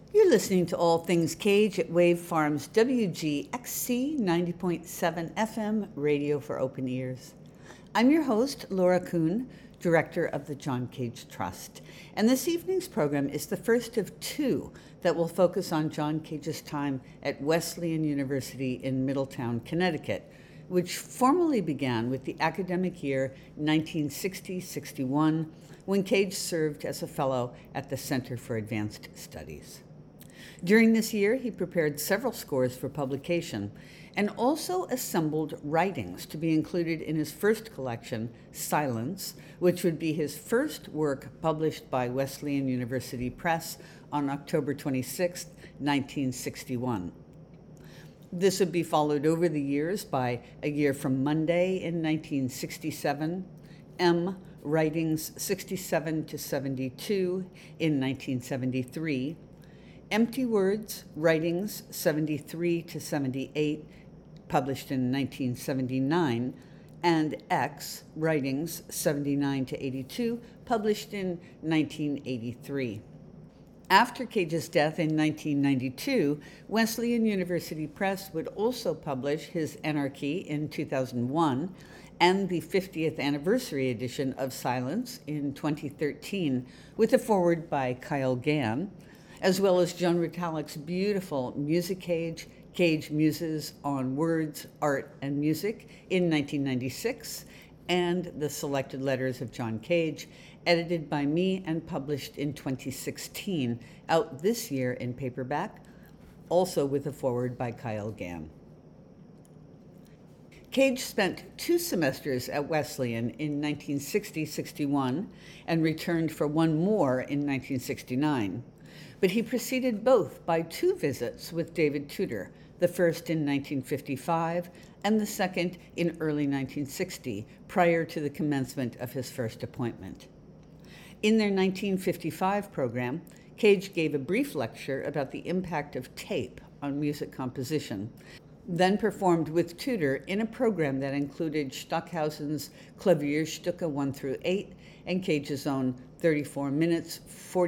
You're listening to All Things Cage at Wave Farms WGXC 90.7 FM Radio for Open Ears. I'm your host, Laura Kuhn, Director of the John Cage Trust. And this evening's program is the first of two that will focus on John Cage's time at Wesleyan University in Middletown, Connecticut, which formally began with the academic year 1960-61, when Cage served as a fellow at the Center for Advanced Studies. During this year, he prepared several scores for publication and also assembled writings to be included in his first collection, Silence, which would be his first work published by Wesleyan University Press on October 26, 1961. This would be followed over the years by A Year from Monday in 1967, M. Writings 67 to 72 in 1973, Empty Words, Writings 73 to 78, published in 1979, and X, Writings 79 to 82, published in 1983. After Cage's death in 1992, Wesleyan University Press would also publish his Anarchy in 2001 and the 50th anniversary edition of Silence in 2013, with a foreword by Kyle Gann, as well as Joan Retallack's beautiful Music Cage, Cage Muses on Words, Art, and Music in 1996, and The Selected Letters of John Cage, edited by me and published in 2016, out this year in paperback, also with a foreword by Kyle Gann. Cage spent 2 semesters at Wesleyan in 1960-61 and returned for one more in 1969. But he preceded both by 2 visits with David Tudor, the first in 1955 and the second in early 1960, prior to the commencement of his first appointment. In their 1955 program, Cage gave a brief lecture about the impact of tape on music composition, then performed with Tudor in a program that included Stockhausen's Klavierstücke 1 through 8 and Cage's own 34 minutes,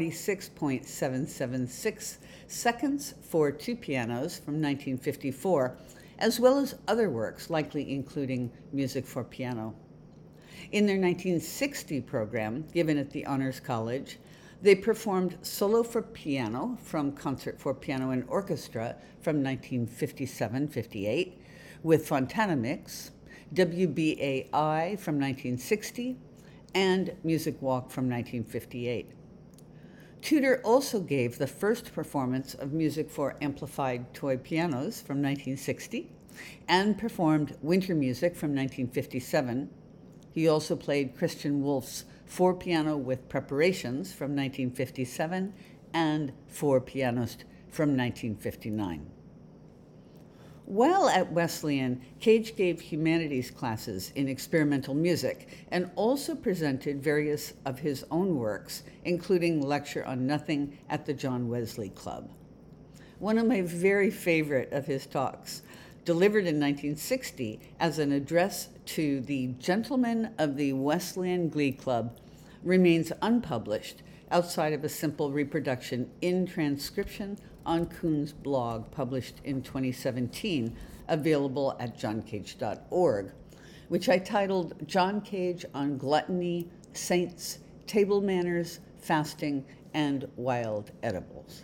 46.776 seconds for 2 pianos from 1954, as well as other works, likely including music for piano. In their 1960 program, given at the Honors College, they performed Solo for Piano from Concert for Piano and Orchestra from 1957-58, with Fontana Mix, WBAI from 1960, and Music Walk from 1958. Tudor also gave the first performance of music for amplified toy pianos from 1960 and performed Winter Music from 1957. He also played Christian Wolff's 4 Piano with Preparations from 1957 and 4 Pianist from 1959. While at Wesleyan, Cage gave humanities classes in experimental music and also presented various of his own works, including Lecture on Nothing at the John Wesley Club. One of my very favorite of his talks, delivered in 1960 as an address to the gentlemen of the Wesleyan Glee Club, remains unpublished outside of a simple reproduction in transcription on Kuhn's blog, published in 2017, available at johncage.org, which I titled John Cage on Gluttony, Saints, Table Manners, Fasting, and Wild Edibles.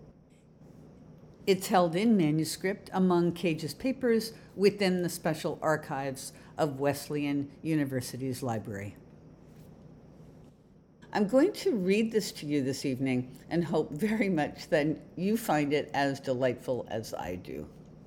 It's held in manuscript among Cage's papers within the special archives of Wesleyan University's library. I'm going to read this to you this evening and hope very much that you find it as delightful as I do.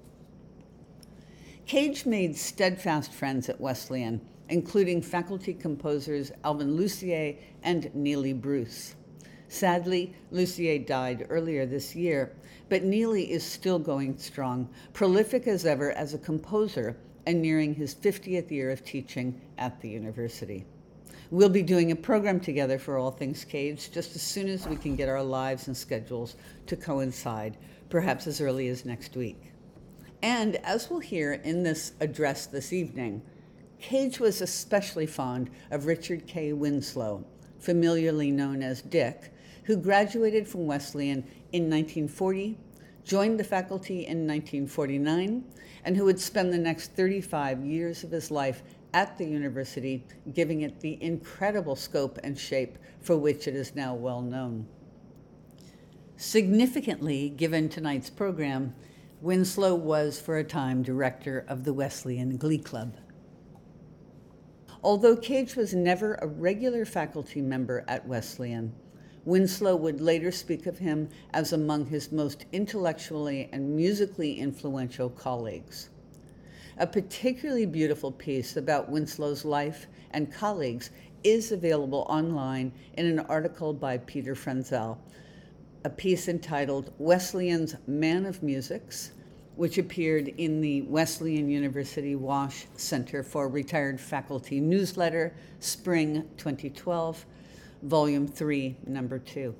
Cage made steadfast friends at Wesleyan, including faculty composers Alvin Lucier and Neely Bruce. Sadly, Lucier died earlier this year, but Neely is still going strong, prolific as ever as a composer and nearing his 50th year of teaching at the university. We'll be doing a program together for All Things Cage just as soon as we can get our lives and schedules to coincide, perhaps as early as next week. And as we'll hear in this address this evening, Cage was especially fond of Richard K. Winslow, familiarly known as Dick, who graduated from Wesleyan in 1940, joined the faculty in 1949, and who would spend the next 35 years of his life at the university, giving it the incredible scope and shape for which it is now well known. Significantly, given tonight's program, Winslow was for a time director of the Wesleyan Glee Club. Although Cage was never a regular faculty member at Wesleyan, Winslow would later speak of him as among his most intellectually and musically influential colleagues. A particularly beautiful piece about Winslow's life and colleagues is available online in an article by Peter Frenzel, a piece entitled Wesleyan's Man of Musics, which appeared in the Wesleyan University Wash Center for Retired Faculty newsletter, Spring 2012, Volume 3, Number 2.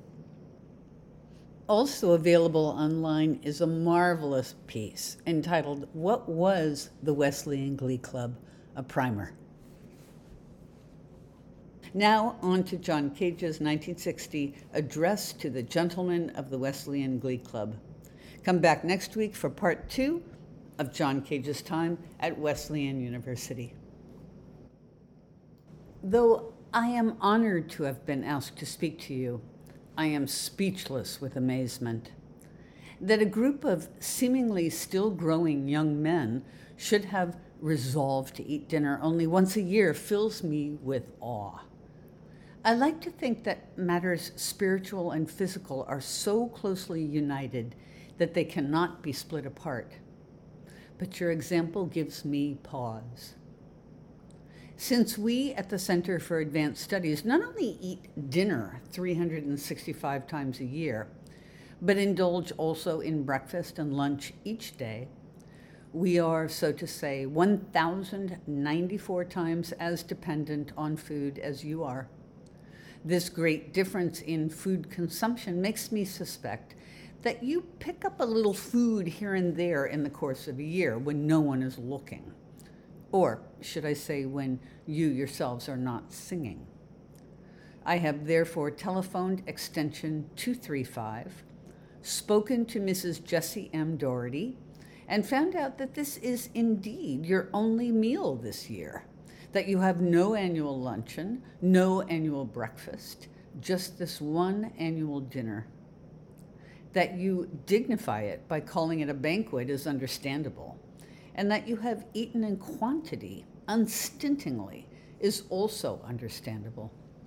Also available online is a marvelous piece entitled What Was the Wesleyan Glee Club? A Primer. Now on to John Cage's 1960 address to the gentlemen of the Wesleyan Glee Club. Come back next week for part 2 of John Cage's time at Wesleyan University. Though I am honored to have been asked to speak to you, I am speechless with amazement. That a group of seemingly still growing young men should have resolved to eat dinner only once a year fills me with awe. I like to think that matters spiritual and physical are so closely united that they cannot be split apart. But your example gives me pause. Since we at the Center for Advanced Studies not only eat dinner 365 times a year, but indulge also in breakfast and lunch each day, we are, so to say, 1,094 times as dependent on food as you are. This great difference in food consumption makes me suspect that you pick up a little food here and there in the course of a year when no one is looking. Or, should I say, when you yourselves are not singing. I have therefore telephoned extension 235, spoken to Mrs. Jessie M. Doherty, and found out that this is indeed your only meal this year, that you have no annual luncheon, no annual breakfast, just this one annual dinner. That you dignify it by calling it a banquet is understandable, and that you have eaten in quantity, unstintingly, is also understandable.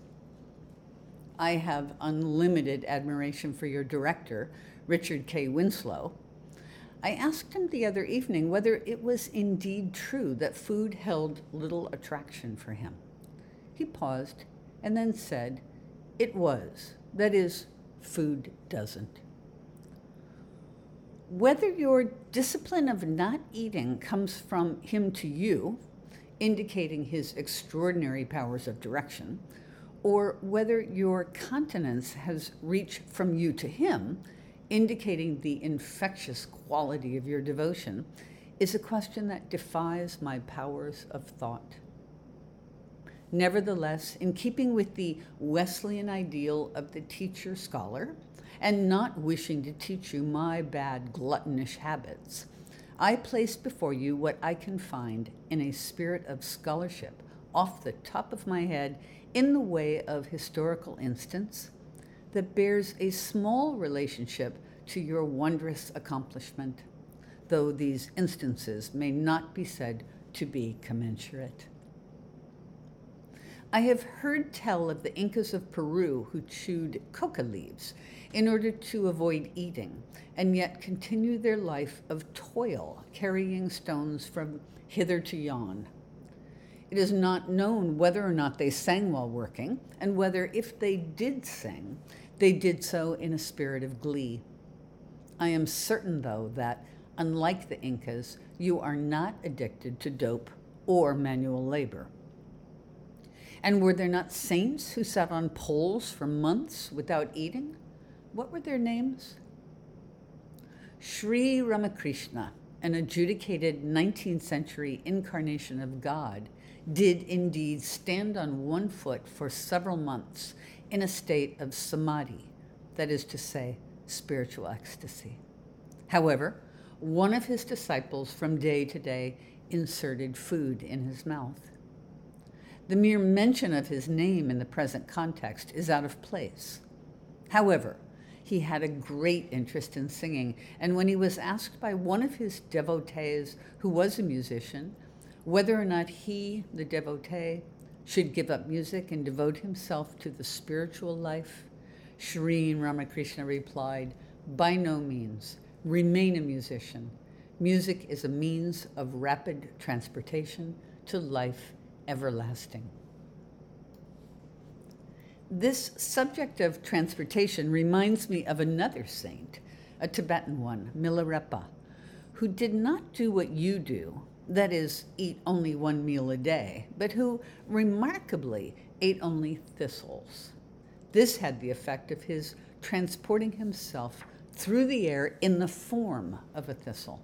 I have unlimited admiration for your director, Richard K. Winslow. I asked him the other evening whether it was indeed true that food held little attraction for him. He paused and then said, "It was. That is, food doesn't." Whether your discipline of not eating comes from him to you, indicating his extraordinary powers of direction, or whether your continence has reached from you to him, indicating the infectious quality of your devotion, is a question that defies my powers of thought. Nevertheless, in keeping with the Wesleyan ideal of the teacher-scholar, and not wishing to teach you my bad gluttonish habits, I place before you what I can find in a spirit of scholarship off the top of my head in the way of historical instance that bears a small relationship to your wondrous accomplishment, though these instances may not be said to be commensurate. I have heard tell of the Incas of Peru who chewed coca leaves in order to avoid eating, and yet continue their life of toil, carrying stones from hither to yon. It is not known whether or not they sang while working, and whether, if they did sing, they did so in a spirit of glee. I am certain, though, that, unlike the Incas, you are not addicted to dope or manual labor. And were there not saints who sat on poles for months without eating? What were their names? Sri Ramakrishna, an adjudicated 19th century incarnation of God, did indeed stand on one foot for several months in a state of samadhi, that is to say, spiritual ecstasy. However, one of his disciples from day to day inserted food in his mouth. The mere mention of his name in the present context is out of place. However, he had a great interest in singing, and when he was asked by one of his devotees, who was a musician, whether or not he, the devotee, should give up music and devote himself to the spiritual life, Sri Ramakrishna replied, "By no means. Remain a musician. Music is a means of rapid transportation to life everlasting." This subject of transportation reminds me of another saint, a Tibetan one, Milarepa, who did not do what you do, that is, eat only one meal a day, but who remarkably ate only thistles. This had the effect of his transporting himself through the air in the form of a thistle.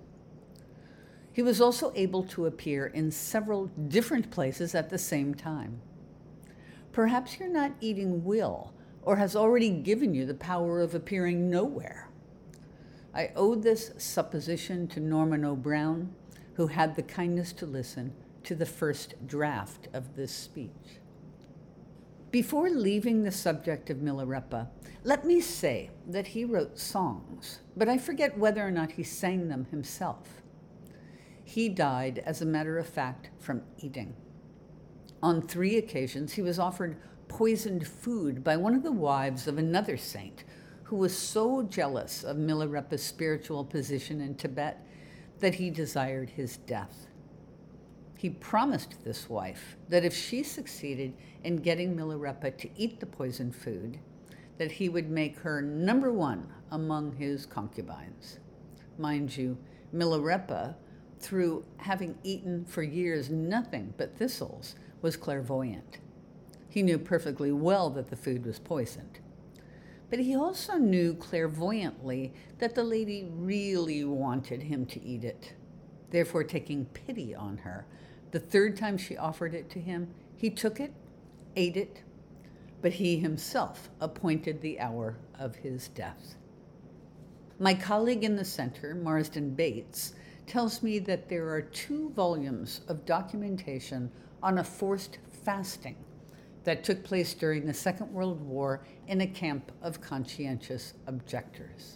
He was also able to appear in several different places at the same time. Perhaps your not eating will, or has already given you the power of appearing nowhere. I owe this supposition to Norman O'Brown, who had the kindness to listen to the first draft of this speech. Before leaving the subject of Milarepa, let me say that he wrote songs, but I forget whether or not he sang them himself. He died, as a matter of fact, from eating. On 3 occasions, he was offered poisoned food by one of the wives of another saint who was so jealous of Milarepa's spiritual position in Tibet that he desired his death. He promised this wife that if she succeeded in getting Milarepa to eat the poisoned food, that he would make her number 1 among his concubines. Mind you, Milarepa, through having eaten for years nothing but thistles, was clairvoyant. He knew perfectly well that the food was poisoned. But he also knew clairvoyantly that the lady really wanted him to eat it. Therefore, taking pity on her, the 3rd time she offered it to him, he took it, ate it, but he himself appointed the hour of his death. My colleague in the center, Marsden Bates, tells me that there are 2 volumes of documentation on a forced fasting that took place during the Second World War in a camp of conscientious objectors.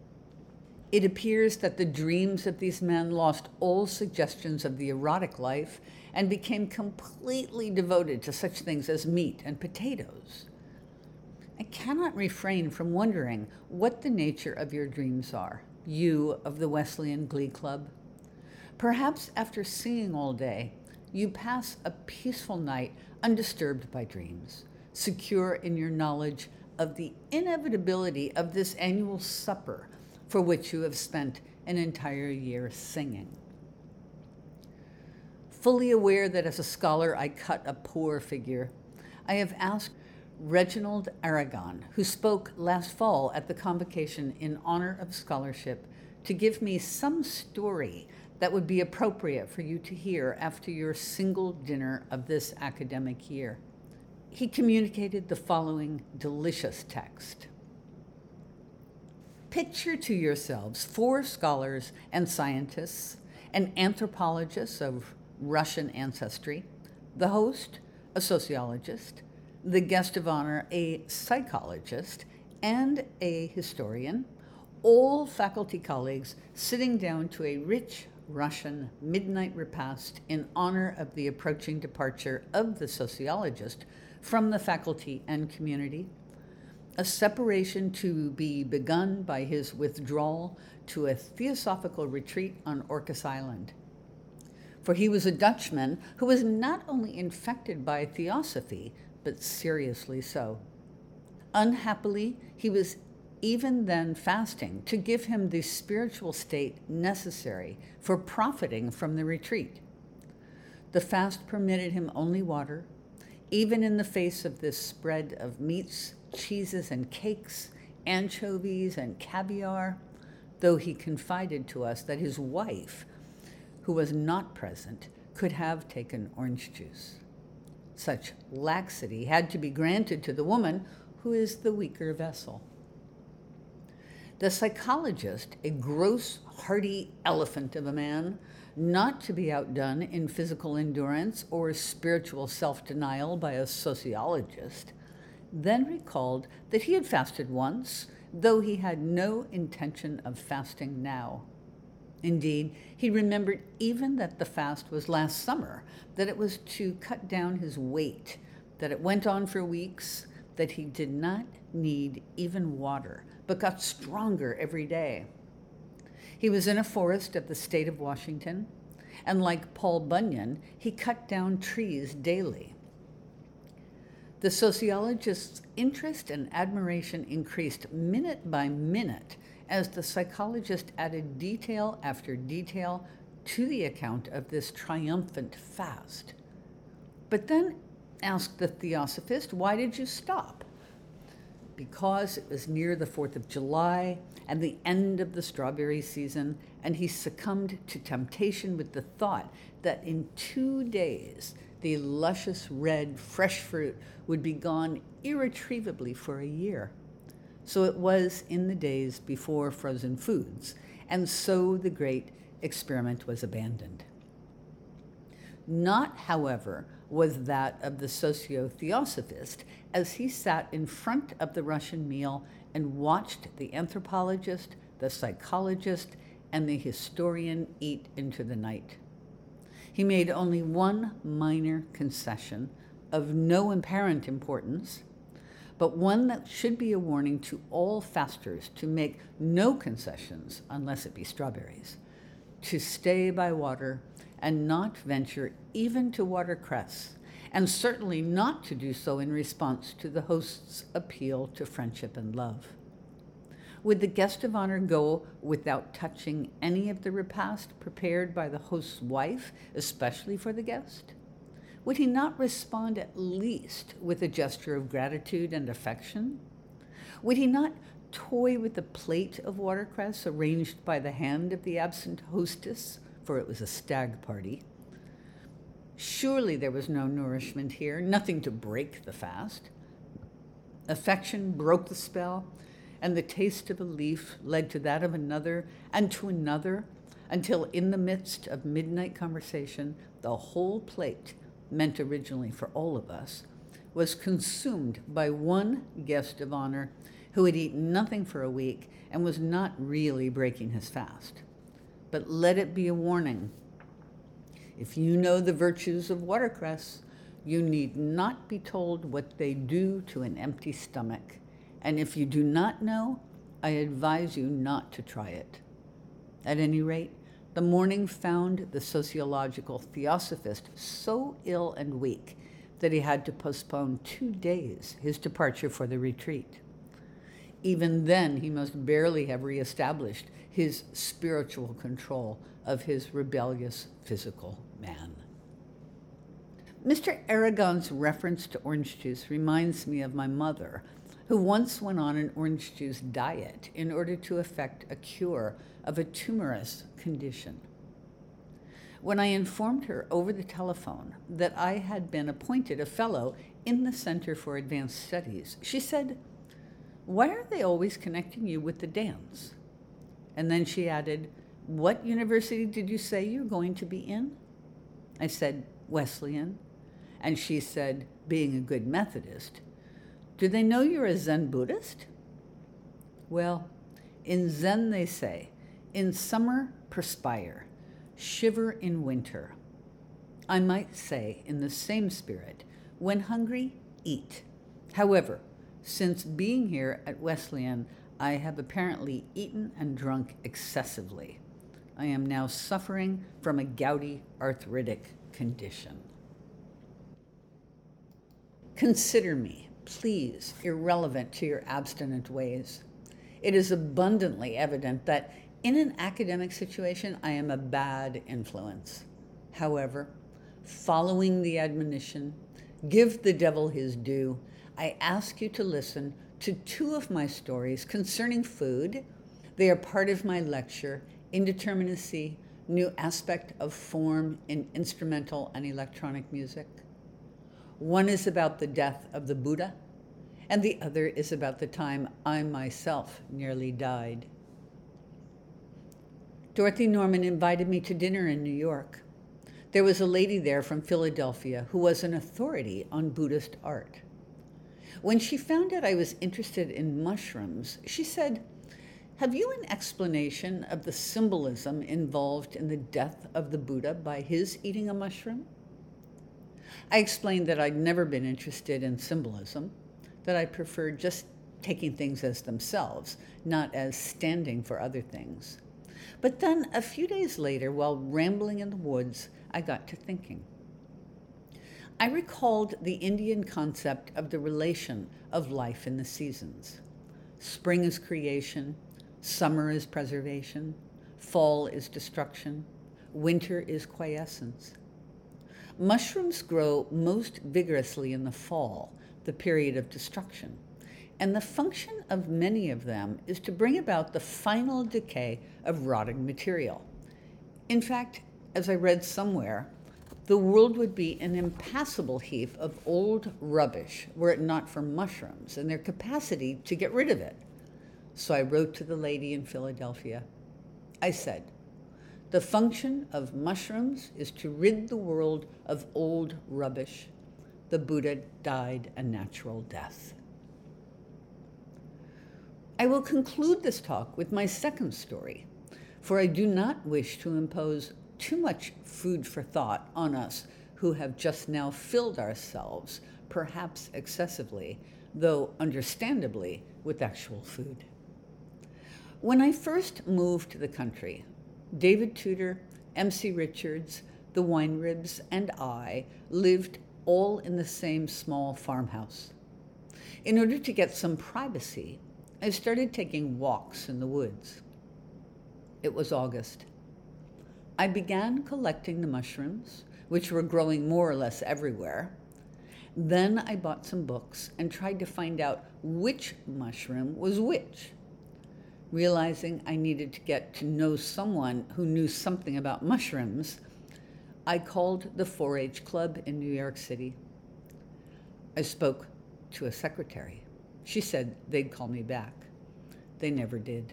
It appears that the dreams of these men lost all suggestions of the erotic life and became completely devoted to such things as meat and potatoes. I cannot refrain from wondering what the nature of your dreams are, you of the Wesleyan Glee Club. Perhaps after singing all day, you pass a peaceful night undisturbed by dreams, secure in your knowledge of the inevitability of this annual supper for which you have spent an entire year singing. Fully aware that as a scholar I cut a poor figure, I have asked Reginald Aragon, who spoke last fall at the convocation in honor of scholarship, to give me some story that would be appropriate for you to hear after your single dinner of this academic year. He communicated the following delicious text. Picture to yourselves 4 scholars and scientists, an anthropologist of Russian ancestry, the host, a sociologist, the guest of honor, a psychologist, and a historian, all faculty colleagues sitting down to a rich Russian midnight repast in honor of the approaching departure of the sociologist from the faculty and community, a separation to be begun by his withdrawal to a theosophical retreat on Orcas Island. For he was a Dutchman who was not only infected by theosophy, but seriously so. Unhappily, he was even then fasting to give him the spiritual state necessary for profiting from the retreat. The fast permitted him only water, even in the face of this spread of meats, cheeses, and cakes, anchovies, and caviar, though he confided to us that his wife, who was not present, could have taken orange juice. Such laxity had to be granted to the woman, who is the weaker vessel. The psychologist, a gross, hardy elephant of a man, not to be outdone in physical endurance or spiritual self-denial by a sociologist, then recalled that he had fasted once, though he had no intention of fasting now. Indeed, he remembered even that the fast was last summer, that it was to cut down his weight, that it went on for weeks, that he did not need even water, but got stronger every day. He was in a forest of the state of Washington, and like Paul Bunyan, he cut down trees daily. The sociologist's interest and admiration increased minute by minute as the psychologist added detail after detail to the account of this triumphant fast. But then asked the theosophist, "Why did you stop?" Because it was near the 4th of July and the end of the strawberry season, and he succumbed to temptation with the thought that in 2 days the luscious red fresh fruit would be gone irretrievably for a year. So it was in the days before frozen foods, and so the great experiment was abandoned. Not, however, was that of the socio-theosophist, as he sat in front of the Russian meal and watched the anthropologist, the psychologist, and the historian eat into the night. He made only one minor concession of no apparent importance, but one that should be a warning to all fasters to make no concessions unless it be strawberries, to stay by water and not venture even to watercress, and certainly not to do so in response to the host's appeal to friendship and love. Would the guest of honor go without touching any of the repast prepared by the host's wife, especially for the guest? Would he not respond at least with a gesture of gratitude and affection? Would he not toy with the plate of watercress arranged by the hand of the absent hostess, for it was a stag party? Surely there was no nourishment here, nothing to break the fast. Affection broke the spell, and the taste of a leaf led to that of another and to another, until in the midst of midnight conversation, the whole plate, meant originally for all of us, was consumed by one guest of honor who had eaten nothing for a week and was not really breaking his fast. But let it be a warning. If you know the virtues of watercress, you need not be told what they do to an empty stomach. And if you do not know, I advise you not to try it. At any rate, the morning found the sociological theosophist so ill and weak that he had to postpone 2 days his departure for the retreat. Even then, he must barely have reestablished his spiritual control of his rebellious physical man. Mr. Aragon's reference to orange juice reminds me of my mother, who once went on an orange juice diet in order to effect a cure of a tumorous condition. When I informed her over the telephone that I had been appointed a fellow in the Center for Advanced Studies, she said, "Why are they always connecting you with the dance?" And then she added, "What university did you say you're going to be in?" I said, "Wesleyan." And she said, being a good Methodist, "Do they know you're a Zen Buddhist?" Well, in Zen they say, "In summer, perspire, shiver in winter." I might say, in the same spirit, when hungry, eat. However, since being here at Wesleyan, I have apparently eaten and drunk excessively. I am now suffering from a gouty arthritic condition. Consider me, please, irrelevant to your abstinent ways. It is abundantly evident that in an academic situation, I am a bad influence. However, following the admonition, give the devil his due, I ask you to listen to 2 of my stories concerning food. They are part of my lecture, Indeterminacy, New Aspect of Form in Instrumental and Electronic Music. One is about the death of the Buddha, and the other is about the time I myself nearly died. Dorothy Norman invited me to dinner in New York. There was a lady there from Philadelphia who was an authority on Buddhist art. When she found out I was interested in mushrooms, she said, "Have you an explanation of the symbolism involved in the death of the Buddha by his eating a mushroom?" I explained that I'd never been interested in symbolism, that I preferred just taking things as themselves, not as standing for other things. But then, a few days later, while rambling in the woods, I got to thinking. I recalled the Indian concept of the relation of life in the seasons. Spring is creation, summer is preservation, fall is destruction, winter is quiescence. Mushrooms grow most vigorously in the fall, the period of destruction, and the function of many of them is to bring about the final decay of rotting material. In fact, as I read somewhere, the world would be an impassable heap of old rubbish were it not for mushrooms and their capacity to get rid of it. So I wrote to the lady in Philadelphia. I said, "The function of mushrooms is to rid the world of old rubbish. The Buddha died a natural death." I will conclude this talk with my second story, for I do not wish to impose too much food for thought on us who have just now filled ourselves, perhaps excessively, though understandably, with actual food. When I first moved to the country, David Tudor, M.C. Richards, the Weinribs, and I lived all in the same small farmhouse. In order to get some privacy, I started taking walks in the woods. It was August. I began collecting the mushrooms, which were growing more or less everywhere. Then I bought some books and tried to find out which mushroom was which. Realizing I needed to get to know someone who knew something about mushrooms, I called the 4-H Club in New York City. I spoke to a secretary. She said they'd call me back. They never did.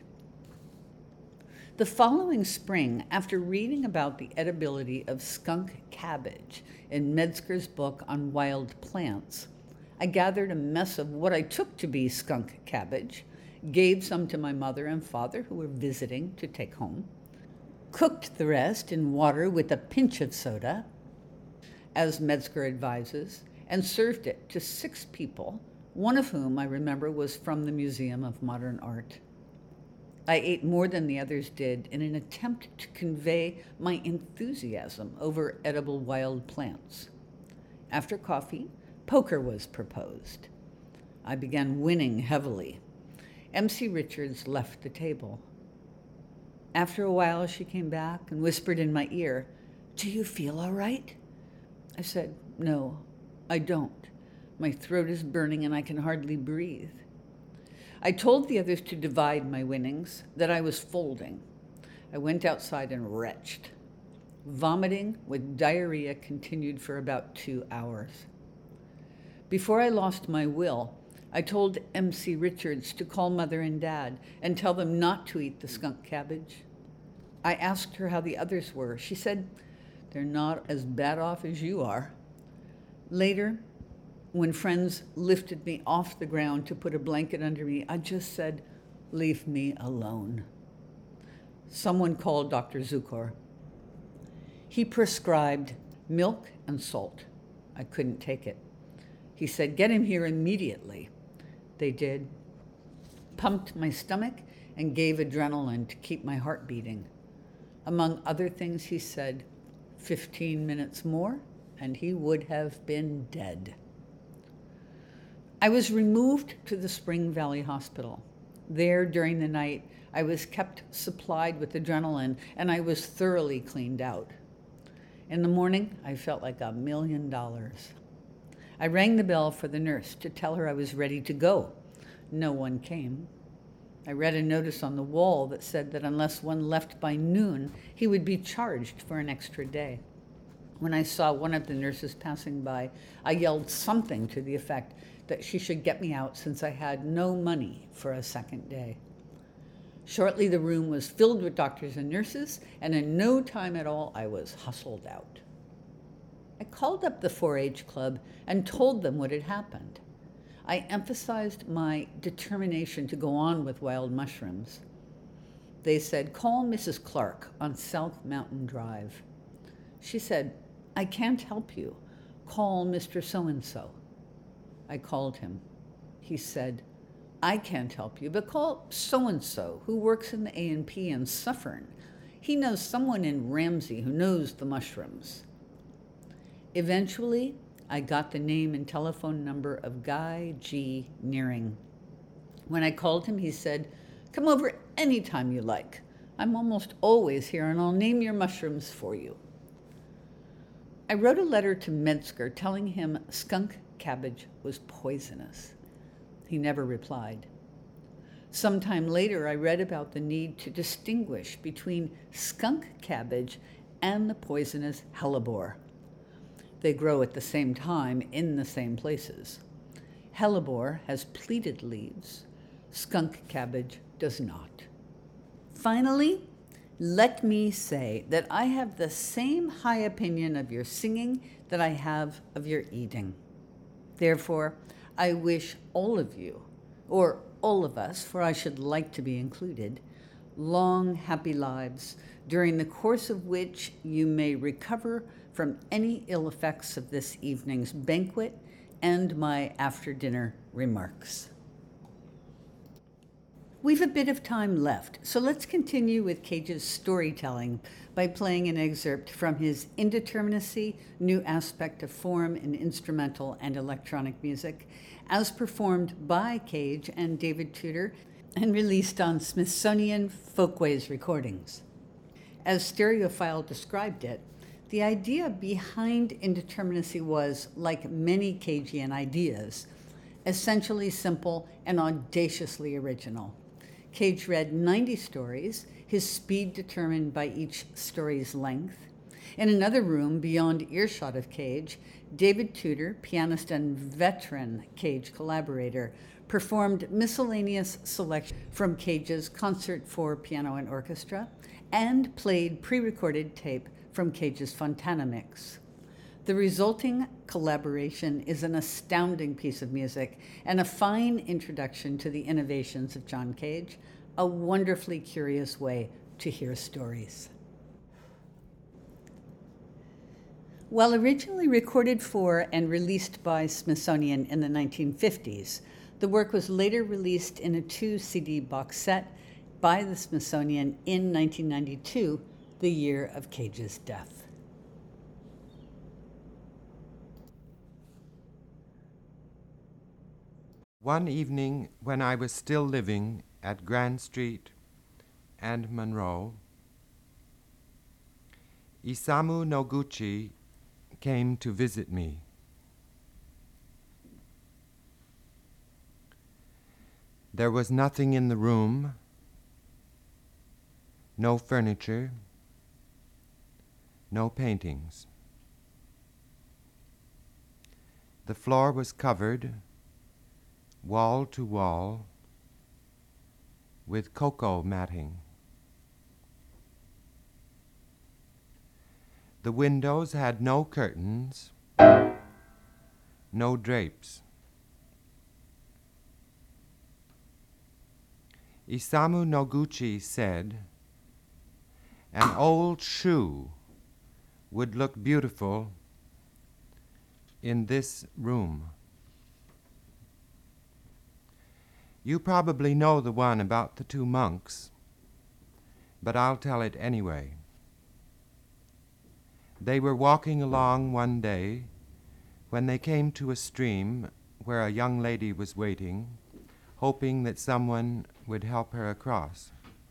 The following spring, after reading about the edibility of skunk cabbage in Metzger's book on wild plants, I gathered a mess of what I took to be skunk cabbage, gave some to my mother and father who were visiting to take home, cooked the rest in water with a pinch of soda, as Metzger advises, and served it to 6 people, one of whom I remember was from the Museum of Modern Art. I ate more than the others did in an attempt to convey my enthusiasm over edible wild plants. After coffee, poker was proposed. I began winning heavily. M.C. Richards left the table. After a while, she came back and whispered in my ear, "Do you feel all right?" I said, "No, I don't. My throat is burning and I can hardly breathe." I told the others to divide my winnings, that I was folding. I went outside and retched. Vomiting with diarrhea continued for about 2 hours. Before I lost my will, I told M.C. Richards to call Mother and Dad and tell them not to eat the skunk cabbage. I asked her how the others were. She said, "They're not as bad off as you are." Later, when friends lifted me off the ground to put a blanket under me, I just said, "Leave me alone." Someone called Dr. Zukor. He prescribed milk and salt. I couldn't take it. He said, "Get him here immediately." They did. Pumped my stomach and gave adrenaline to keep my heart beating. Among other things, he said, 15 minutes more, and he would have been dead. I was removed to the Spring Valley Hospital. There, during the night, I was kept supplied with adrenaline, and I was thoroughly cleaned out. In the morning, I felt like $1 million. I rang the bell for the nurse to tell her I was ready to go. No one came. I read a notice on the wall that said that unless one left by noon, he would be charged for an extra day. When I saw one of the nurses passing by, I yelled something to the effect, that she should get me out since I had no money for a second day. Shortly, the room was filled with doctors and nurses, and in no time at all, I was hustled out. I called up the 4-H club and told them what had happened. I emphasized my determination to go on with wild mushrooms. They said, "Call Mrs. Clark on South Mountain Drive." She said, "I can't help you. Call Mr. So-and-so." I called him. He said, "I can't help you, but call so-and-so who works in the A&P in Suffern. He knows someone in Ramsey who knows the mushrooms." Eventually, I got the name and telephone number of Guy G. Nearing. When I called him, he said, "Come over any time you like. I'm almost always here, and I'll name your mushrooms for you." I wrote a letter to Metzger telling him skunk cabbage was poisonous. He never replied. Sometime later, I read about the need to distinguish between skunk cabbage and the poisonous hellebore. They grow at the same time in the same places. Hellebore has pleated leaves. Skunk cabbage does not. Finally, let me say that I have the same high opinion of your singing that I have of your eating. Therefore, I wish all of you, or all of us, for I should like to be included, long, happy lives, during the course of which you may recover from any ill effects of this evening's banquet and my after-dinner remarks. We've a bit of time left, so let's continue with Cage's storytelling by playing an excerpt from his Indeterminacy, New Aspect of Form in Instrumental and Electronic Music, as performed by Cage and David Tudor and released on Smithsonian Folkways recordings. As Stereophile described it, the idea behind Indeterminacy was, like many Cagean ideas, essentially simple and audaciously original. Cage read 90 stories, his speed determined by each story's length. In another room beyond earshot of Cage, David Tudor, pianist and veteran Cage collaborator, performed miscellaneous selections from Cage's Concert for Piano and Orchestra and played pre-recorded tape from Cage's Fontana mix. The resulting collaboration is an astounding piece of music and a fine introduction to the innovations of John Cage, a wonderfully curious way to hear stories. While originally recorded for and released by Smithsonian in the 1950s, the work was later released in a 2-CD box set by the Smithsonian in 1992, the year of Cage's death. One evening when I was still living at Grand Street and Monroe, Isamu Noguchi came to visit me. There was nothing in the room, no furniture, no paintings. The floor was covered, wall to wall, with cocoa matting. The windows had no curtains, no drapes. Isamu Noguchi said, "An old shoe would look beautiful in this room." You probably know the one about the 2 monks, but I'll tell it anyway. They were walking along one day when they came to a stream where a young lady was waiting, hoping that someone would help her across.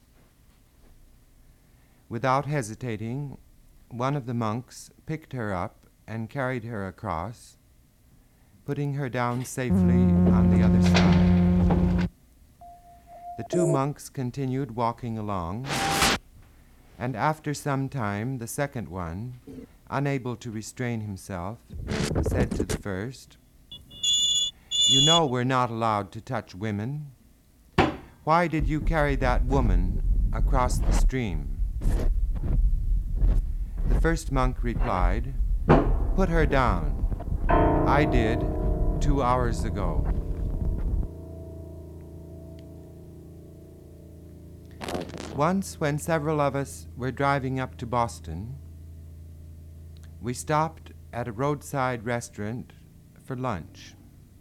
Without hesitating, one of the monks picked her up and carried her across, putting her down safely on the other side. The 2 monks continued walking along, and after some time the second one, unable to restrain himself, said to the first, You know we're not allowed to touch women. Why did you carry that woman across the stream?" The first monk replied, "Put her down. I did 2 hours ago." Once, when several of us were driving up to Boston, we stopped at a roadside restaurant for lunch.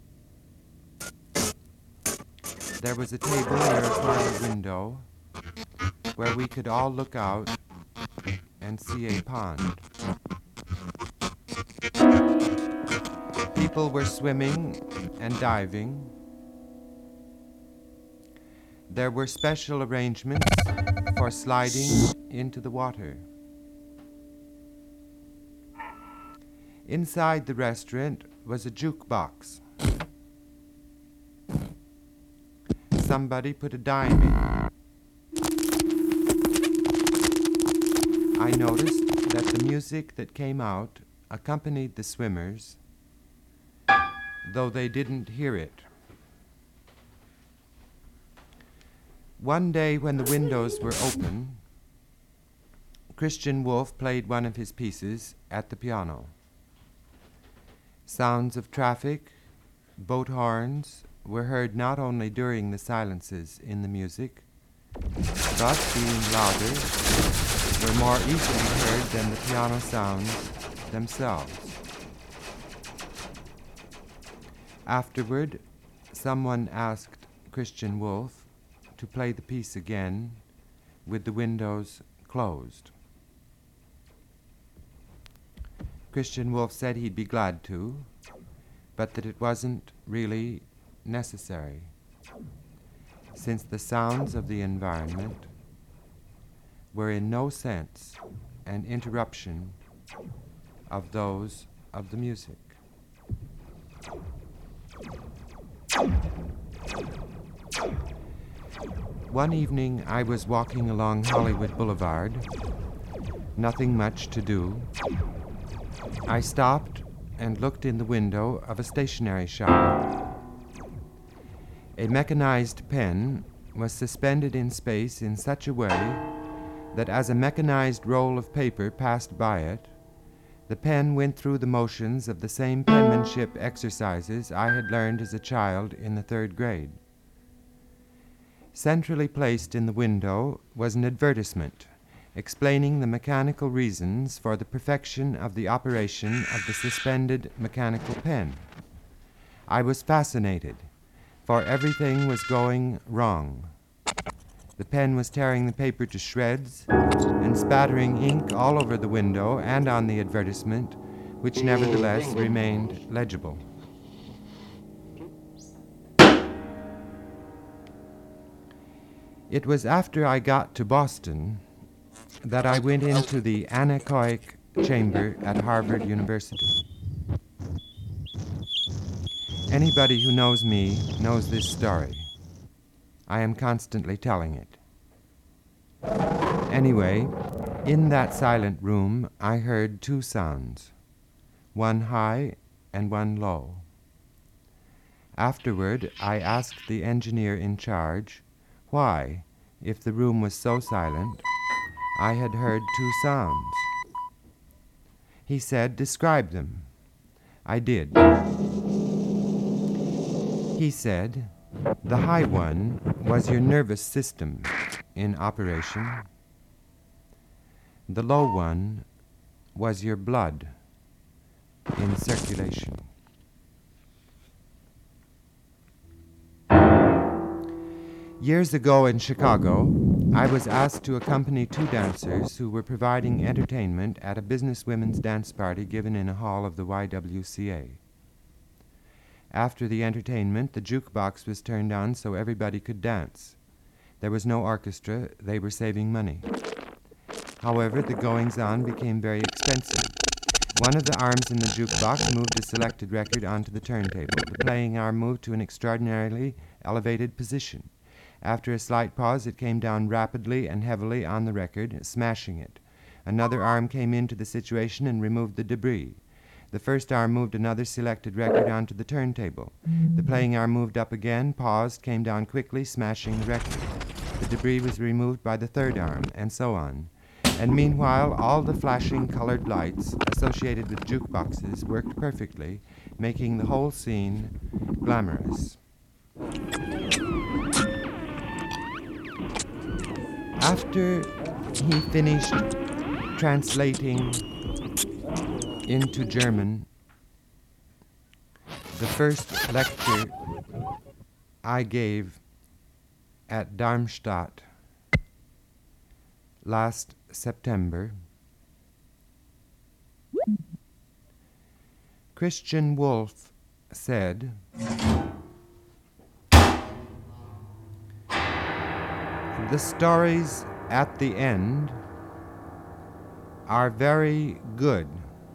There was a table near a parlor window where we could all look out and see a pond. People were swimming and diving. There were special arrangements for sliding into the water. Inside the restaurant was a jukebox. Somebody put a dime in. I noticed that the music that came out accompanied the swimmers, though they didn't hear it. One day when the windows were open, Christian Wolff played one of his pieces at the piano. Sounds of traffic, boat horns, were heard not only during the silences in the music, but being louder, were more easily heard than the piano sounds themselves. Afterward, someone asked Christian Wolff to play the piece again with the windows closed. Christian Wolff said he'd be glad to, but that it wasn't really necessary, since the sounds of the environment were in no sense an interruption of those of the music. One evening I was walking along Hollywood Boulevard, nothing much to do. I stopped and looked in the window of a stationery shop. A mechanized pen was suspended in space in such a way that as a mechanized roll of paper passed by it, the pen went through the motions of the same penmanship exercises I had learned as a child in the 3rd grade. Centrally placed in the window was an advertisement explaining the mechanical reasons for the perfection of the operation of the suspended mechanical pen. I was fascinated, for everything was going wrong. The pen was tearing the paper to shreds and spattering ink all over the window and on the advertisement, which nevertheless remained legible. It was after I got to Boston that I went into the anechoic chamber at Harvard University. Anybody who knows me knows this story. I am constantly telling it. Anyway, in that silent room, I heard 2 sounds, one high and one low. Afterward, I asked the engineer in charge why, if the room was so silent, I had heard 2 sounds. He said, "Describe them." I did. He said, "The high one was your nervous system in operation. The low one was your blood in circulation." Years ago in Chicago, I was asked to accompany 2 dancers who were providing entertainment at a businesswomen's dance party given in a hall of the YWCA. After the entertainment, the jukebox was turned on so everybody could dance. There was no orchestra. They were saving money. However, the goings-on became very expensive. One of the arms in the jukebox moved a selected record onto the turntable. The playing arm moved to an extraordinarily elevated position. After a slight pause, it came down rapidly and heavily on the record, smashing it. Another arm came into the situation and removed the debris. The first arm moved another selected record onto the turntable. The playing arm moved up again, paused, came down quickly, smashing the record. The debris was removed by the third arm, and so on. And meanwhile, all the flashing colored lights associated with jukeboxes worked perfectly, making the whole scene glamorous. After he finished translating into German the first lecture I gave at Darmstadt last September, Christian Wolff said, "The stories at the end are very good.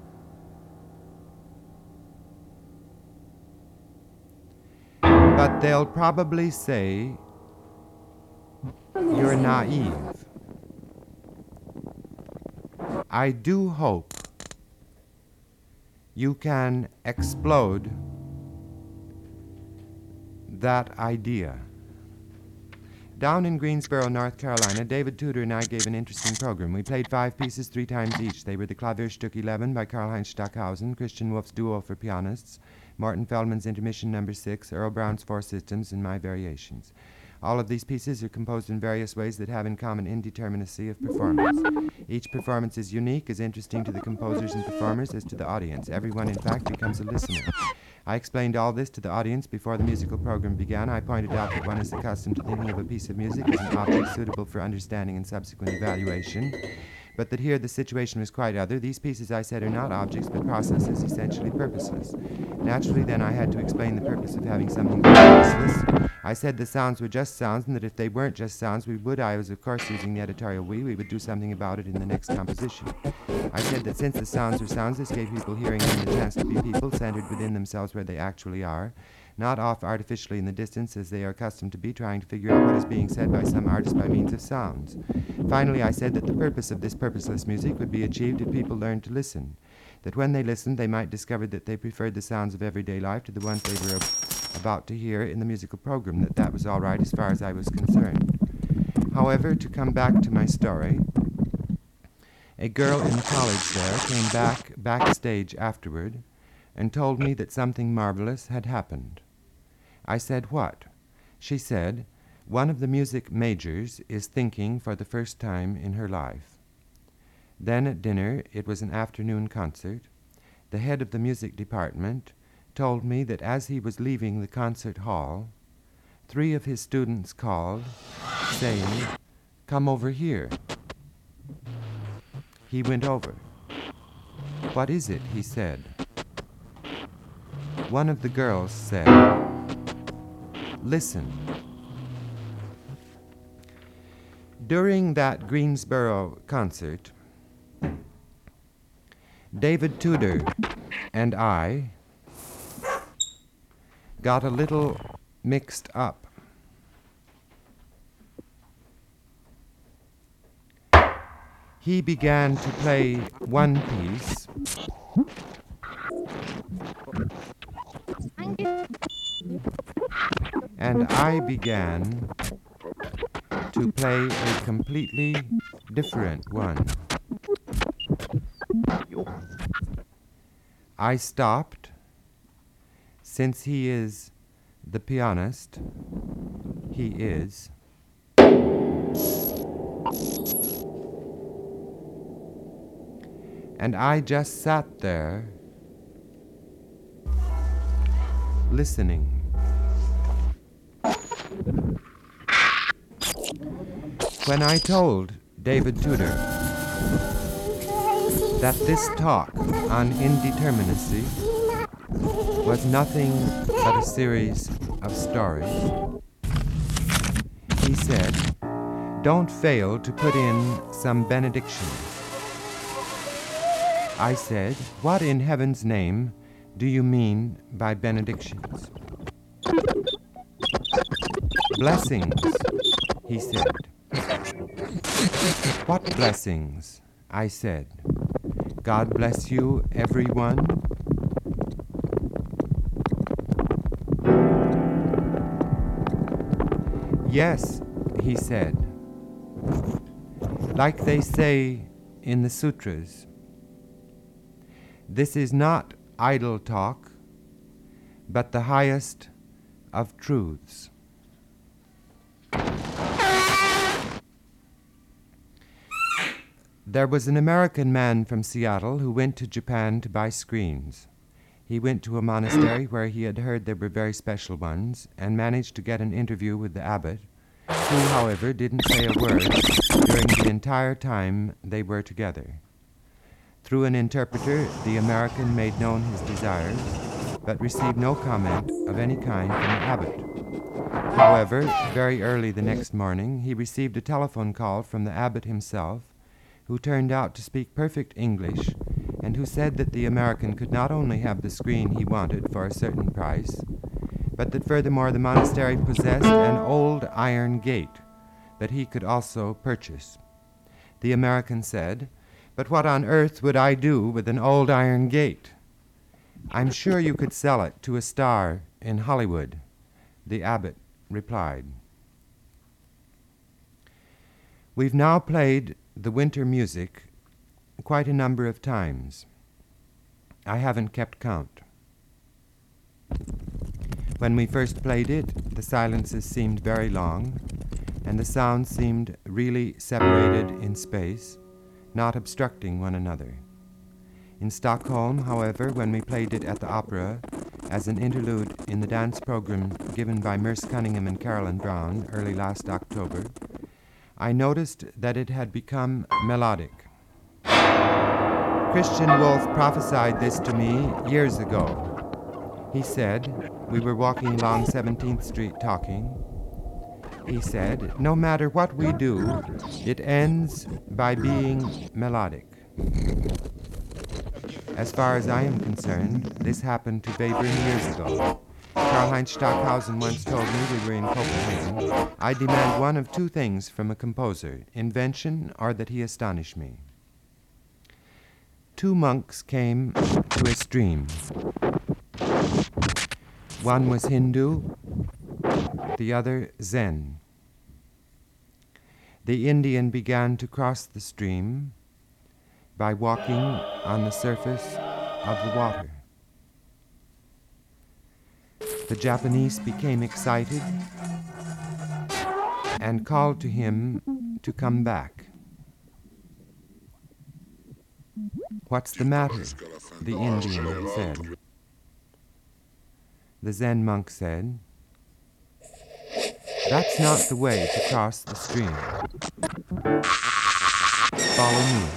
But they'll probably say you're naive. I do hope you can explode that idea." Down in Greensboro, North Carolina, David Tudor and I gave an interesting program. We played 5 pieces 3 times each. They were the Klavierstück 11 by Karl-Heinz Stockhausen, Christian Wolff's Duo for pianists, Morton Feldman's Intermission No. 6, Earl Brown's 4 Systems, and my variations. All of these pieces are composed in various ways that have in common indeterminacy of performance. Each performance is unique, as interesting to the composers and performers as to the audience. Everyone, in fact, becomes a listener. I explained all this to the audience before the musical program began. I pointed out that one is accustomed to thinking of a piece of music as an object suitable for understanding and subsequent evaluation, but that here the situation was quite other. These pieces, I said, are not objects, but processes, essentially purposeless. Naturally, then, I had to explain the purpose of having something purposeless. I said the sounds were just sounds, and that if they weren't just sounds, I was of course using the editorial we would do something about it in the next composition. I said that since the sounds were sounds, this gave people hearing them the chance to be people, centered within themselves where they actually are, not off artificially in the distance as they are accustomed to be, trying to figure out what is being said by some artist by means of sounds. Finally, I said that the purpose of this purposeless music would be achieved if people learned to listen, that when they listened they might discover that they preferred the sounds of everyday life to the ones they were about to hear in the musical program, that was all right as far as I was concerned. However, to come back to my story, a girl in college there came backstage afterward and told me that something marvelous had happened. I said, "What?" She said, "One of the music majors is thinking for the first time in her life." Then at dinner, it was an afternoon concert, the head of the music department told me that as he was leaving the concert hall, 3 of his students called, saying, "Come over here." He went over. "What is it?" he said. One of the girls said, "Listen." During that Greensboro concert, David Tudor and I got a little mixed up. He began to play one piece, and I began to play a completely different one. I stopped. Since he is the pianist, he is. And I just sat there, listening. When I told David Tudor that this talk on indeterminacy was nothing but a series of stories, he said, "Don't fail to put in some benedictions." I said, "What in heaven's name do you mean by benedictions?" "Blessings," he said. "What blessings?" I said. "God bless you, everyone." Yes, he said, like they say in the sutras, this is not idle talk, but the highest of truths. There was an American man from Seattle who went to Japan to buy screens. He went to a monastery where he had heard there were very special ones and managed to get an interview with the abbot, who, however, didn't say a word during the entire time they were together. Through an interpreter, the American made known his desires, but received no comment of any kind from the abbot. However, very early the next morning, he received a telephone call from the abbot himself, who turned out to speak perfect English, and who said that the American could not only have the screen he wanted for a certain price, but that furthermore the monastery possessed an old iron gate that he could also purchase. The American said, "But what on earth would I do with an old iron gate?" "I'm sure you could sell it to a star in Hollywood," the abbot replied. We've now played the winter music quite a number of times. I haven't kept count. When we first played it, the silences seemed very long, and the sounds seemed really separated in space, not obstructing one another. In Stockholm, however, when we played it at the opera as an interlude in the dance program given by Merce Cunningham and Carolyn Brown early last October, I noticed that it had become melodic. Christian Wolff prophesied this to me years ago. He said, we were walking along 17th Street talking. He said, no matter what we do, it ends by being melodic. As far as I am concerned, this happened to Webern years ago. Karl-Heinz Stockhausen once told me, we were in Copenhagen, I demand one of two things from a composer, invention or that he astonish me. Two monks came to a stream. One was Hindu, the other Zen. The Indian began to cross the stream by walking on the surface of the water. The Japanese became excited and called to him to come back. What's the matter? The Indian said. The Zen monk said, that's not the way to cross the stream. Follow me.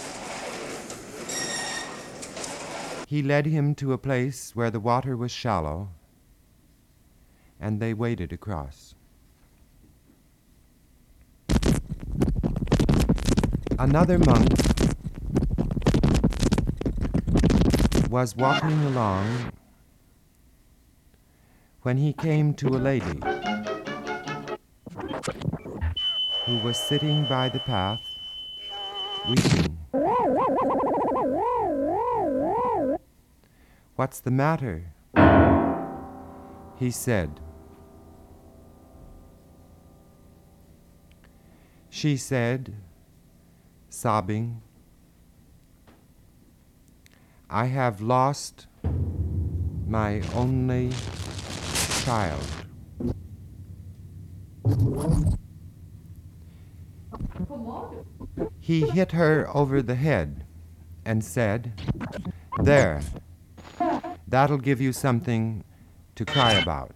He led him to a place where the water was shallow, and they waded across. Another monk was walking along when he came to a lady who was sitting by the path weeping. What's the matter? He said. She said, sobbing, I have lost my only child. He hit her over the head and said, there, that'll give you something to cry about.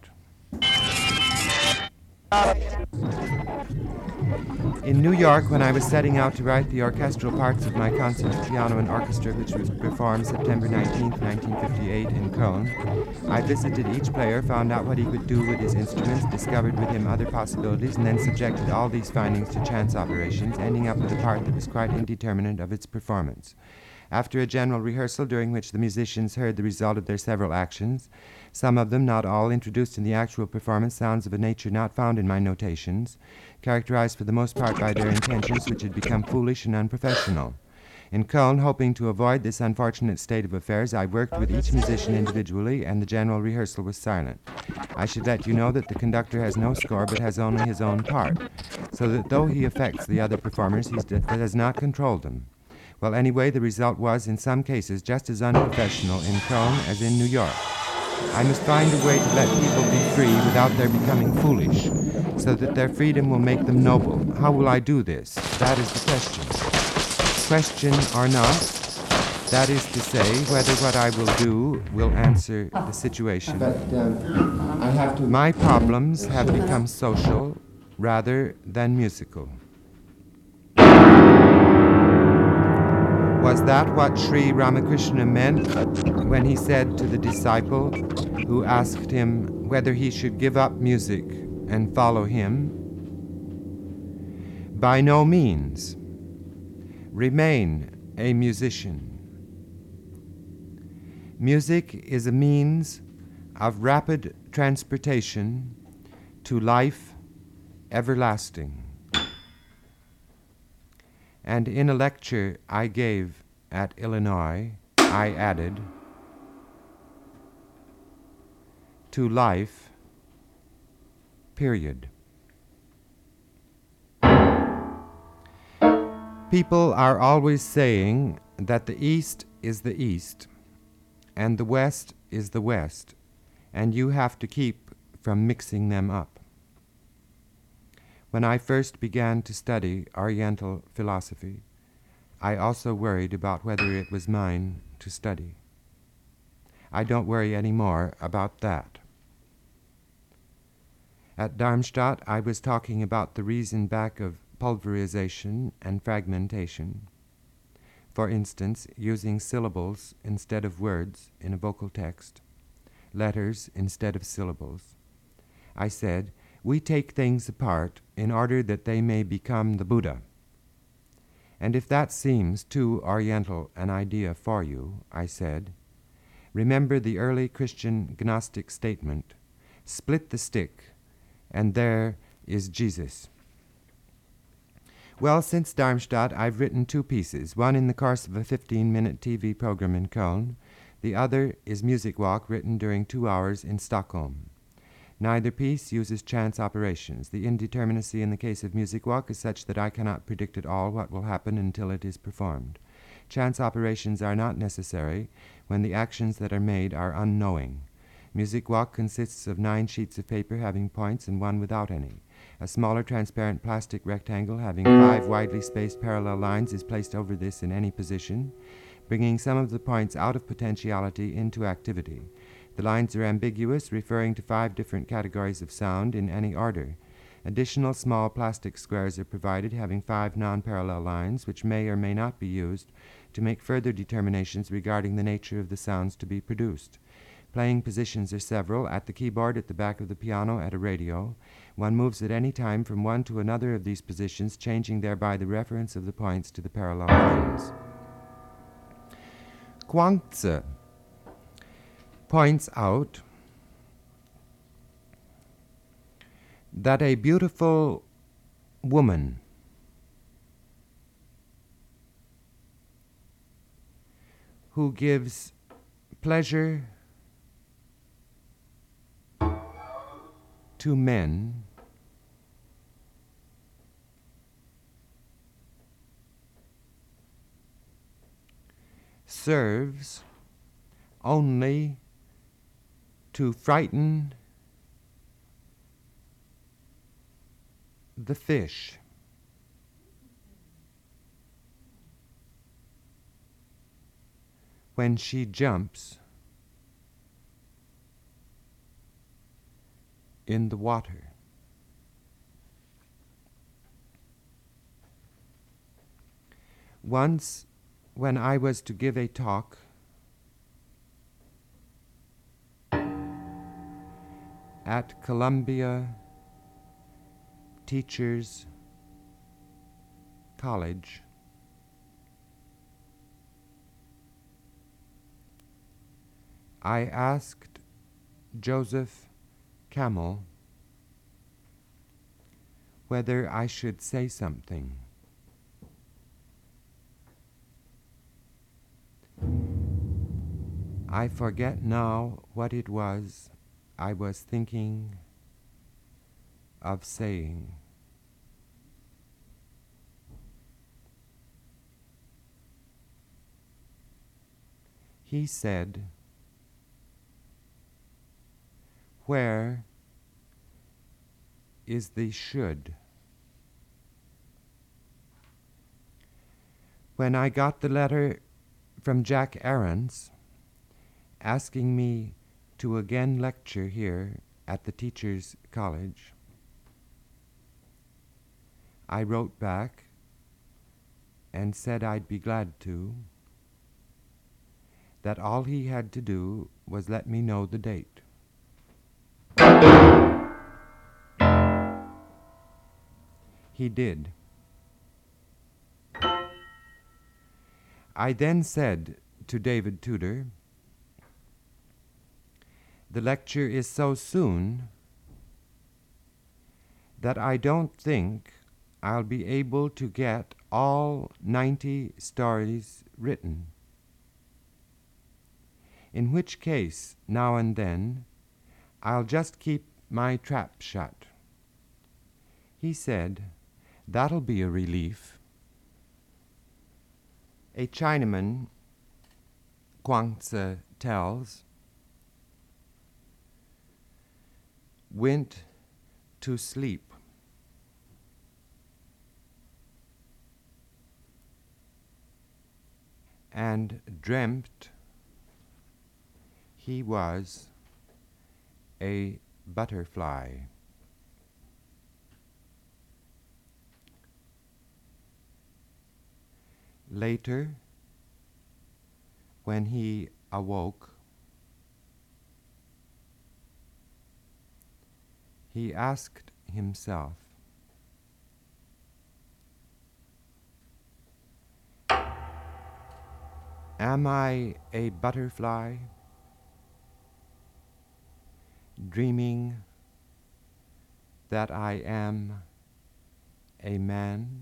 In New York, when I was setting out to write the orchestral parts of my concert for piano and orchestra, which was performed September 19, 1958 in Cologne, I visited each player, found out what he could do with his instruments, discovered with him other possibilities, and then subjected all these findings to chance operations, ending up with a part that was quite indeterminate of its performance. After a general rehearsal during which the musicians heard the result of their several actions, some of them, not all, introduced in the actual performance sounds of a nature not found in my notations, characterized for the most part by their intentions which had become foolish and unprofessional. In Köln, hoping to avoid this unfortunate state of affairs, I worked with each musician individually, and the general rehearsal was silent. I should let you know that the conductor has no score but has only his own part, so that though he affects the other performers, he does not control them. Well, anyway, the result was, in some cases, just as unprofessional in Köln as in New York. I must find a way to let people be free without their becoming foolish, so that their freedom will make them noble. How will I do this? That is the question. Question or not, that is to say, whether what I will do will answer the situation. But I have to. My problems have become social rather than musical. Was that what Sri Ramakrishna meant when he said to the disciple who asked him whether he should give up music and follow him? By no means. Remain a musician. Music is a means of rapid transportation to life everlasting. And in a lecture I gave at Illinois, I added, to life, period. People are always saying that the East is the East and the West is the West, and you have to keep from mixing them up. When I first began to study Oriental philosophy, I also worried about whether it was mine to study. I don't worry any more about that. At Darmstadt, I was talking about the reason back of pulverization and fragmentation. For instance, using syllables instead of words in a vocal text, letters instead of syllables. I said, we take things apart in order that they may become the Buddha. And if that seems too Oriental an idea for you, I said, remember the early Christian Gnostic statement, split the stick, and there is Jesus. Well, since Darmstadt, I've written 2 pieces, one in the course of a 15-minute TV program in Köln. The other is Music Walk, written during 2 hours in Stockholm. Neither piece uses chance operations. The indeterminacy in the case of Music Walk is such that I cannot predict at all what will happen until it is performed. Chance operations are not necessary when the actions that are made are unknowing. Music Walk consists of 9 sheets of paper having points and 1 without any. A smaller transparent plastic rectangle having 5 widely spaced parallel lines is placed over this in any position, bringing some of the points out of potentiality into activity. The lines are ambiguous, referring to 5 different categories of sound in any order. Additional small plastic squares are provided having 5 non-parallel lines, which may or may not be used to make further determinations regarding the nature of the sounds to be produced. Playing positions are several: at the keyboard, at the back of the piano, at a radio. One moves at any time from one to another of these positions, changing thereby the reference of the points to the parallel lines. Chuang-Tzu points out that a beautiful woman who gives pleasure to men serves only to frighten the fish. When she jumps in the water. Once, when I was to give a talk at Columbia Teachers College, I asked Joseph Camel whether I should say something. I forget now what it was I was thinking of saying. He said, "Where is the should?" When I got the letter from Jack Aarons asking me to again lecture here at the Teachers' College, I wrote back and said I'd be glad to, that all he had to do was let me know the date. He did. I then said to David Tudor, "The lecture is so soon that I don't think I'll be able to get all 90 stories written. In which case, now and then, I'll just keep my trap shut." He said, "That'll be a relief." A Chinaman, Guangzi tells, went to sleep and dreamt he was a butterfly. Later, when he awoke, he asked himself, "Am I a butterfly, dreaming that I am a man?"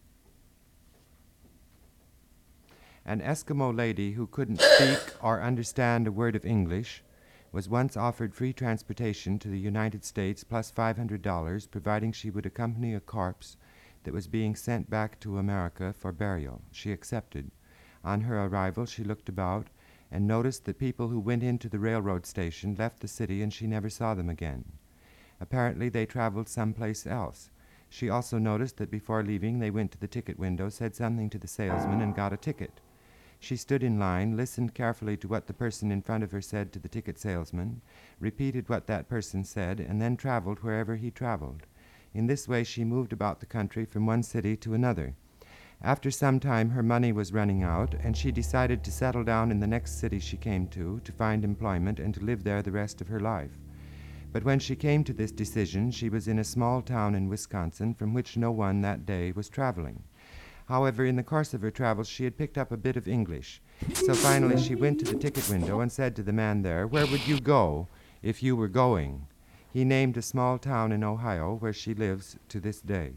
An Eskimo lady who couldn't speak or understand a word of English was once offered free transportation to the United States plus $500, providing she would accompany a corpse that was being sent back to America for burial. She accepted. On her arrival, she looked about and noticed that people who went into the railroad station left the city and she never saw them again. Apparently, they traveled someplace else. She also noticed that before leaving, they went to the ticket window, said something to the salesman, and got a ticket. She stood in line, listened carefully to what the person in front of her said to the ticket salesman, repeated what that person said, and then traveled wherever he traveled. In this way, she moved about the country from one city to another. After some time, her money was running out, and she decided to settle down in the next city she came to find employment and to live there the rest of her life. But when she came to this decision, she was in a small town in Wisconsin from which no one that day was traveling. However, in the course of her travels, she had picked up a bit of English. So finally, she went to the ticket window and said to the man there, "Where would you go if you were going?" He named a small town in Ohio where she lives to this day.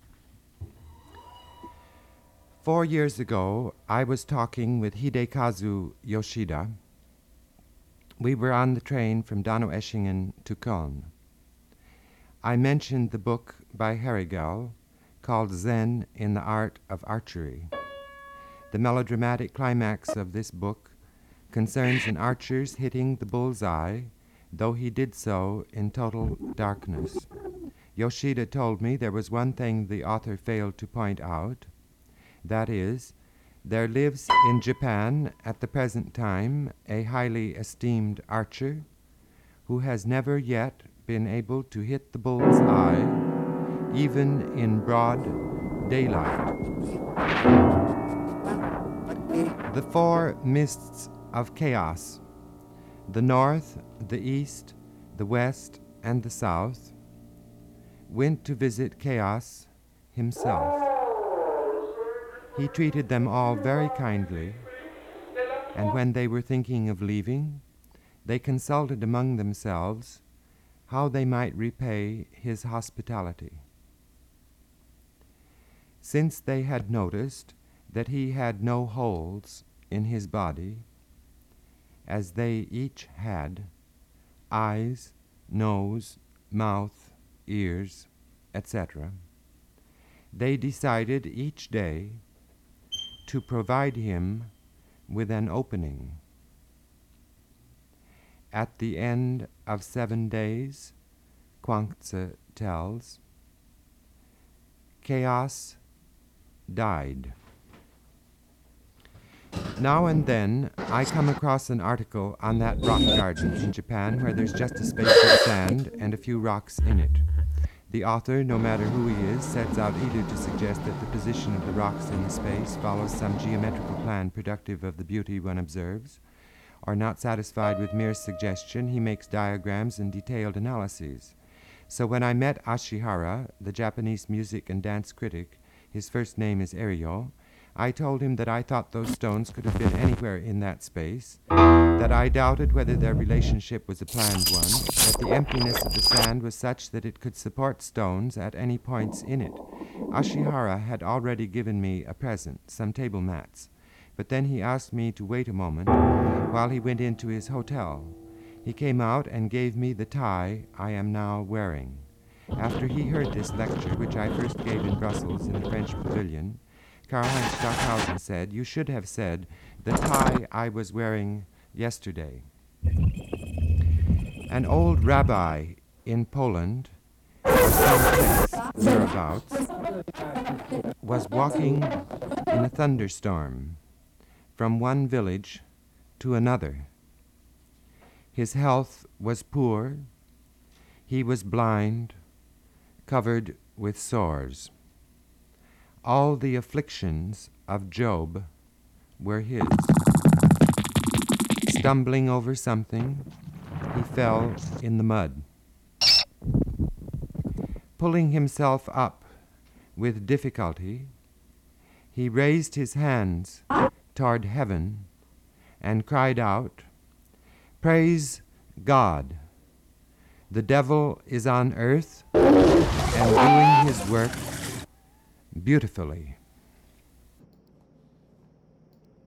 4 years ago, I was talking with Hidekazu Yoshida. We were on the train from Donaueschingen to Köln. I mentioned the book by Herigel called Zen in the Art of Archery. The melodramatic climax of this book concerns an archer's hitting the bull's eye, though he did so in total darkness. Yoshida told me there was one thing the author failed to point out. That is, there lives in Japan at the present time a highly esteemed archer who has never yet been able to hit the bull's eye, even in broad daylight. The four mists of chaos, the north, the east, the west, and the south, went to visit Chaos himself. He treated them all very kindly, and when they were thinking of leaving, they consulted among themselves how they might repay his hospitality. Since they had noticed that he had no holes in his body, as they each had eyes, nose, mouth, ears, etc., they decided each day to provide him with an opening. At the end of 7 days, Chuang-Tzu tells, chaos died. Now and then, I come across an article on that rock garden in Japan where there's just a space of sand and a few rocks in it. The author, no matter who he is, sets out either to suggest that the position of the rocks in the space follows some geometrical plan productive of the beauty one observes, or not satisfied with mere suggestion, he makes diagrams and detailed analyses. So when I met Ashihara, the Japanese music and dance critic, his first name is Eryo, I told him that I thought those stones could have been anywhere in that space, that I doubted whether their relationship was a planned one, that the emptiness of the sand was such that it could support stones at any points in it. Ashihara had already given me a present, some table mats, but then he asked me to wait a moment while he went into his hotel. He came out and gave me the tie I am now wearing. After he heard this lecture, which I first gave in Brussels in the French Pavilion, Karl-Heinz Stockhausen said, "You should have said, the tie I was wearing yesterday." An old rabbi in Poland, or someplace thereabouts, was walking in a thunderstorm from one village to another. His health was poor. He was blind, covered with sores. All the afflictions of Job were his. Stumbling over something, he fell in the mud. Pulling himself up with difficulty, he raised his hands toward heaven and cried out, "Praise God! The devil is on earth and doing his work beautifully."